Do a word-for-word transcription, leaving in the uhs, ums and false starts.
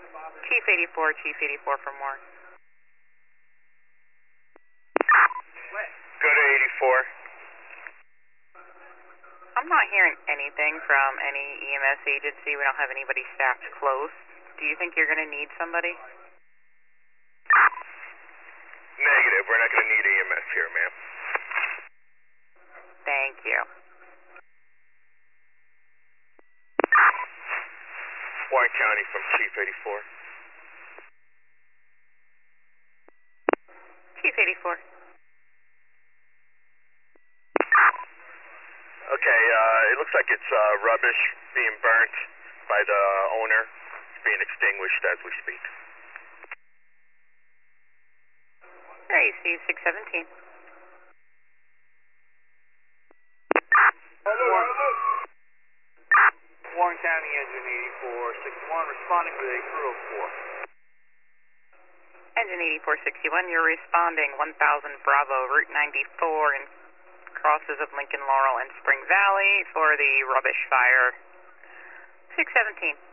Chief eighty-four, Chief eighty-four for more. Go to eighty-four. I'm not hearing anything from any E M S agency. We don't have anybody staffed close. Do you think you're going to need somebody? Negative. We're not going to need E M S here, ma'am. Thank you. Warren County from Chief eighty-four. Chief eighty-four. Okay, uh, it looks like it's uh, rubbish being burnt by the owner. It's being extinguished as we speak. A C six seventeen. Warren County Engine eighty-four sixty-one responding with a crew of four. Engine eighty-four sixty-one, you're responding one thousand Bravo, Route ninety-four and crosses of Lincoln Laurel and Spring Valley for the rubbish fire. six seventeen.